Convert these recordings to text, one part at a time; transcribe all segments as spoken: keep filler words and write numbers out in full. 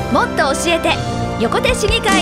もっと教えて横手市議会。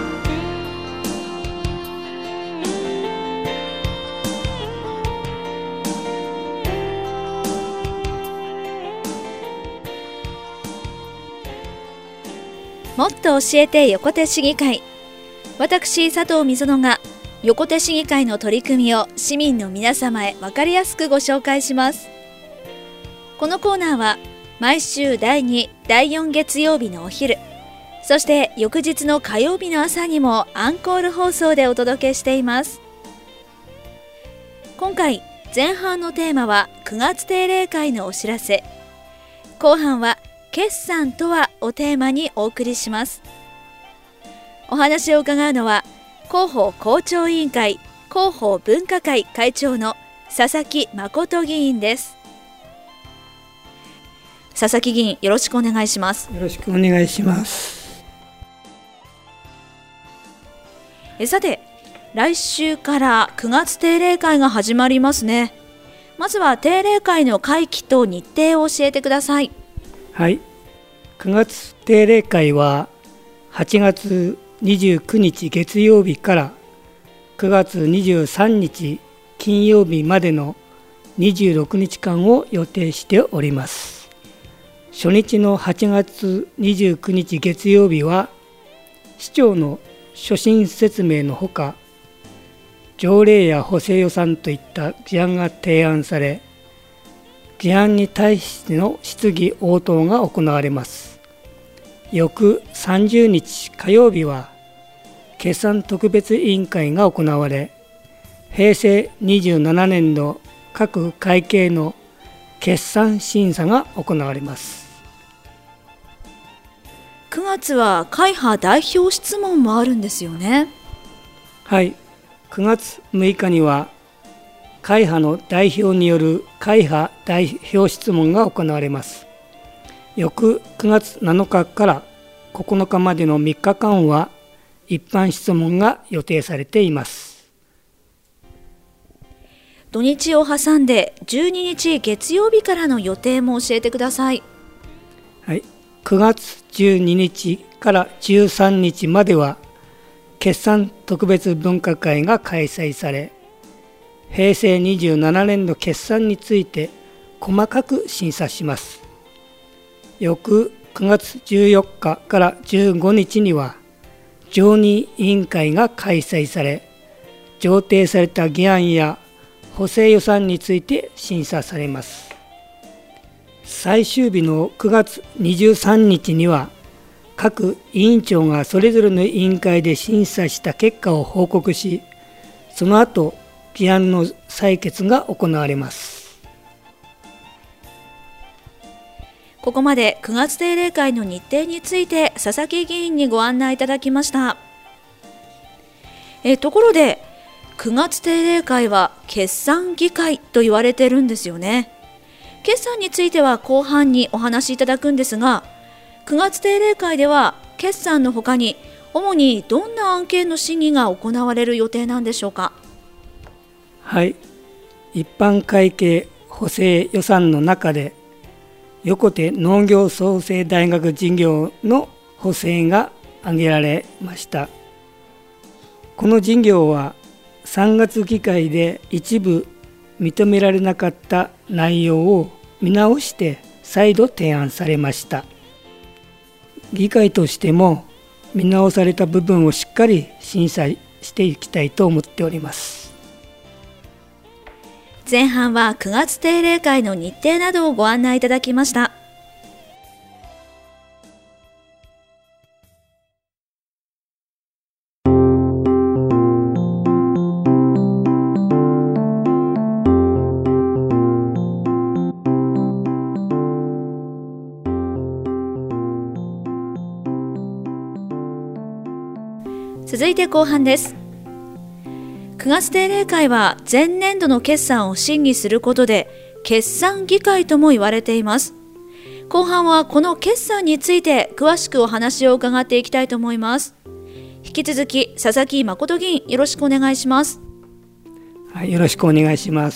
もっと教えて横手市議会。私佐藤美園が横手市議会の取り組みを市民の皆様へ分かりやすくご紹介します。このコーナーは毎週だいに、だいよん月曜日のお昼、そして翌日の火曜日の朝にもアンコール放送でお届けしています。今回前半のテーマはくがつ定例会のお知らせ、後半は決算とはをテーマにお送りします。お話を伺うのは広報校長委員会広報分科会会長の佐々木誠議員です。佐々木議員、よろしくお願いします。 よろしくお願いします。 えさて、来週からくがつ定例会が始まりますね。まずは定例会の会期と日程を教えてください。 はい、くがつ定例会ははちがつにじゅうくにち月曜日からくがつにじゅうさんにち金曜日までのにじゅうろくにちかんを予定しております。初日のはちがつにじゅうくにち月曜日は市長の所信説明のほか、条例や補正予算といった議案が提案され、議案に対しての質疑応答が行われます。翌さんじゅうにち火曜日は決算特別委員会が行われ、へいせいにじゅうななねんど各会計の決算審査が行われます。 くがつは会派代表質問もあるんですよね。 はい、くがつむいかには会派の代表による会派代表質問が行われます。翌くがつなのかからここのかまでのみっかかんは一般質問が予定されています。 土日を挟んでじゅうににち月曜日からの予定も教えてください。 はい、くがつじゅうににちからじゅうさんにちまでは決算特別分科会が開催され、へいせいにじゅうななねんど決算について細かく審査します。翌くがつじゅうよっかからじゅうごにちには常任委員会が開催され、上呈された議案や補正予算について審査されます。最終日のくがつにじゅうさんにちには各委員長がそれぞれの委員会で審査した結果を報告し、その後議案の採決が行われます。 ここまでくがつ定例会の日程について佐々木議員にご案内いただきました。えところでくがつ定例会は決算議会と言われてるんですよね。決算については後半にお話しいただくんですが、くがつ定例会では決算の他に主にどんな案件の審議が行われる予定なんでしょうか。 はい、一般会計補正予算の中で横手農業創生大学事業の補正が挙げられました。この事業はさんがつ議会で一部認められなかった内容を見直して再度提案されました。議会としても見直された部分をしっかり審査していきたいと思っております。 前半はくがつ定例会の日程などをご案内いただきました。続いて後半です。くがつ定例会は前年度の決算を審議することで決算議会とも言われています。後半はこの決算について詳しくお話を伺っていきたいと思います。引き続き佐々木誠議員、よろしくお願いします。 はい、よろしくお願いします。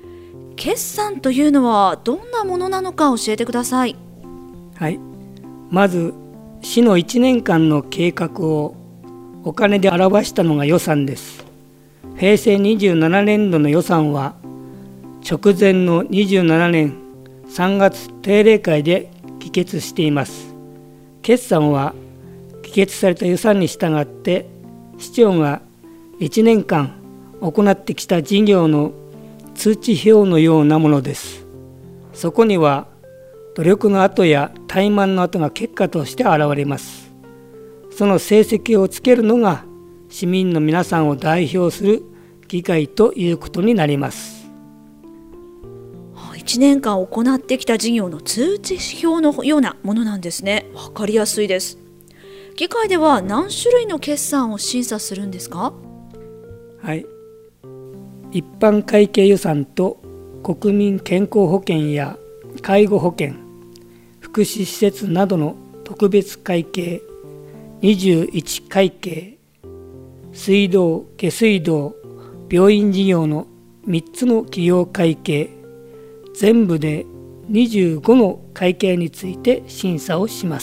決算というのはどんなものなのか教えてください。 はい、 まず市のいちねんかんの計画をお金で表したのが予算です。平成にじゅうななねんどの予算は直前のにじゅうななねんさんがつ定例会で議決しています。決算は議決された予算に従って市長がいちねんかん行ってきた事業の通知表のようなものです。そこには努力の跡や怠慢の跡が結果として現れます。その成績をつけるのが市民の皆さんを代表する議会ということになります。 いちねんかん行ってきた事業の通知表のようなものなんですね。わかりやすいです。議会では何種類の決算を審査するんですか？ はい、一般会計予算と国民健康保険や介護保険、福祉施設などの特別会計、にじゅういち会計、水道・下水道、病院事業のみっつの企業会計、全部でにじゅうごの会計について審査をします。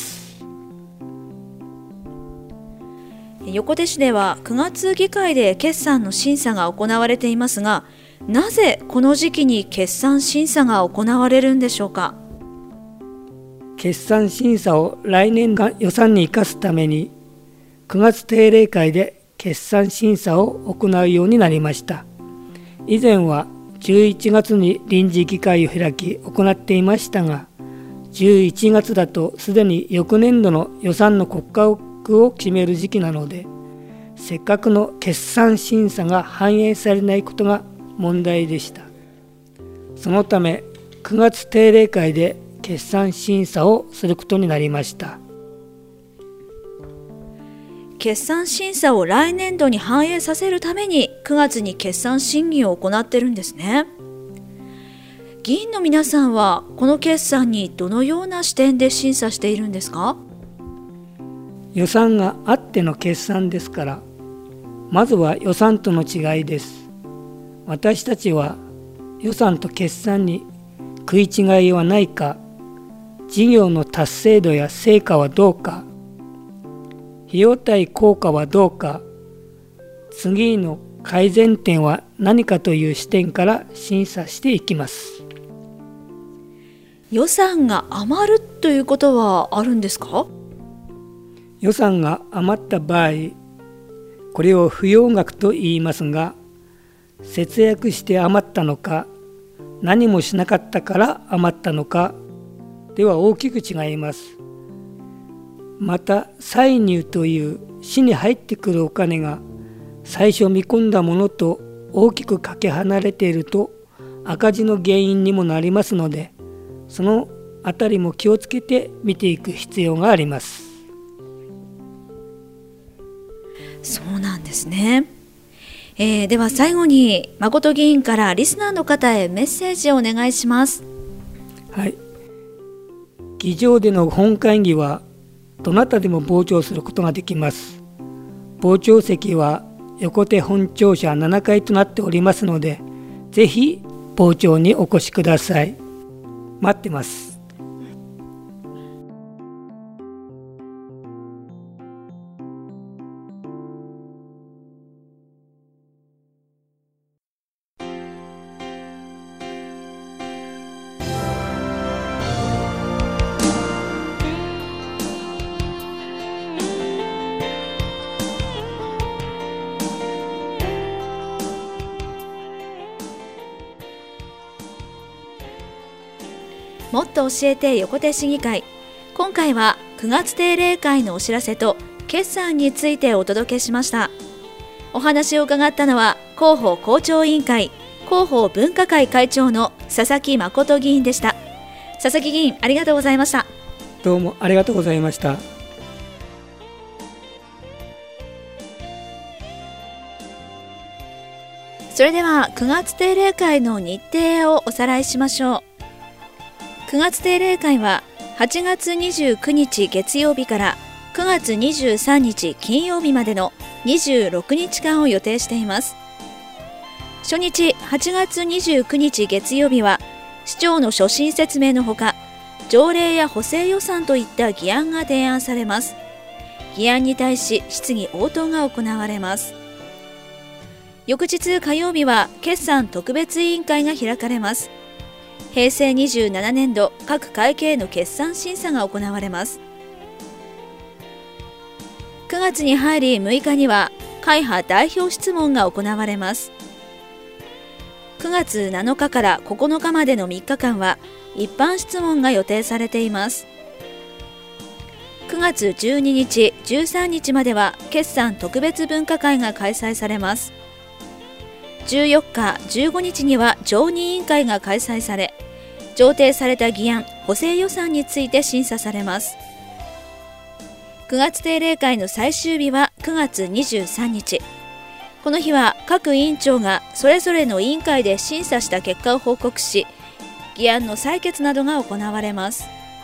横手市ではくがつ議会で決算の審査が行われていますが、なぜこの時期に決算審査が行われるんでしょうか？ 決算審査を来年が予算に生かすためにくがつ定例会で決算審査を行うようになりました。以前はじゅういちがつに臨時議会を開き行っていましたが、じゅういちがつだとすでに翌年度の予算の骨格を決める時期なので、せっかくの決算審査が反映されないことが問題でした。そのためくがつ定例会で決算審査をすることになりました。 決算審査を来年度に反映させるためにくがつに決算審議を行ってるんですね。議員の皆さんはこの決算にどのような視点で審査しているんですか？ 予算があっての決算ですから、まずは予算との違いです。私たちは予算と決算に食い違いはないか、事業の達成度や成果はどうか、費用対効果はどうか、次の改善点は何かという視点から審査していきます。 予算が余るということはあるんですか？ 予算が余った場合、これを不要額と言いますが、節約して余ったのか、何もしなかったから余ったのかでは大きく違います。また歳入という市に入ってくるお金が最初見込んだものと大きくかけ離れていると赤字の原因にもなりますので、そのあたりも気をつけて見ていく必要があります。 そうなんですね。えー、では最後に誠議員からリスナーの方へメッセージをお願いします。 はい、議場での本会議はどなたでも傍聴することができます。傍聴席は横手本庁舎ななかいとなっておりますので、ぜひ傍聴にお越しください。待ってます。 もっと教えて横手市議会。今回はくがつ定例会のお知らせと決算についてお届けしました。お話を伺ったのは広報校長委員会広報分科会会長の佐々木誠議員でした。佐々木議員、ありがとうございました。 どうもありがとうございました。 それではくがつ定例会の日程をおさらいしましょう。くがつ定例会ははちがつにじゅうくにち月曜日からくがつにじゅうさんにち金曜日までのにじゅうろくにちかんを予定しています。初日はちがつにじゅうくにち月曜日は市長の所信説明のほか、 条例や補正予算といった議案が提案されます。議案に対し質疑応答が行われます。翌日火曜日は決算特別委員会が開かれます。へいせいにじゅうななねんど各会計の決算審査が行われます。くがつに入りむいかには会派代表質問が行われます。くがつなのかからここのかまでのみっかかんは一般質問が予定されています。くがつじゅうににち、じゅうさんにちまでは決算特別分科会が開催されます。じゅうよっか、じゅうごにちには常任委員会が開催され、上呈された議案、補正予算について審査されます。くがつ定例会の最終日はくがつにじゅうさんにち。この日は各委員長がそれぞれの委員会で審査した結果を報告し、議案の採決などが行われます。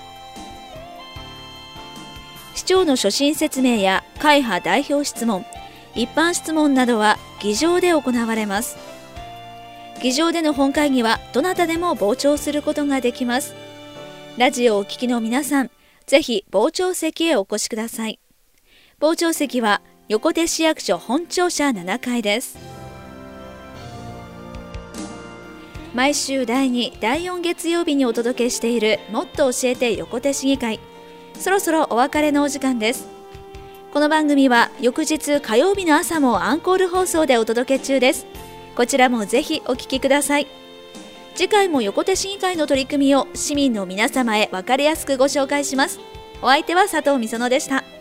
市長の所信説明や会派代表質問、一般質問などは議場で行われます。議場での本会議はどなたでも傍聴することができます。ラジオをお聞きの皆さん、ぜひ傍聴席へお越しください。傍聴席は横手市役所本庁舎ななかいです。毎週だいに、だいよん月曜日にお届けしているもっと教えて横手市議会。そろそろお別れのお時間です。この番組は翌日火曜日の朝もアンコール放送でお届け中です。こちらもぜひお聞きください。次回も横手市議会の取り組みを市民の皆様へ分かりやすくご紹介します。お相手は佐藤美園でした。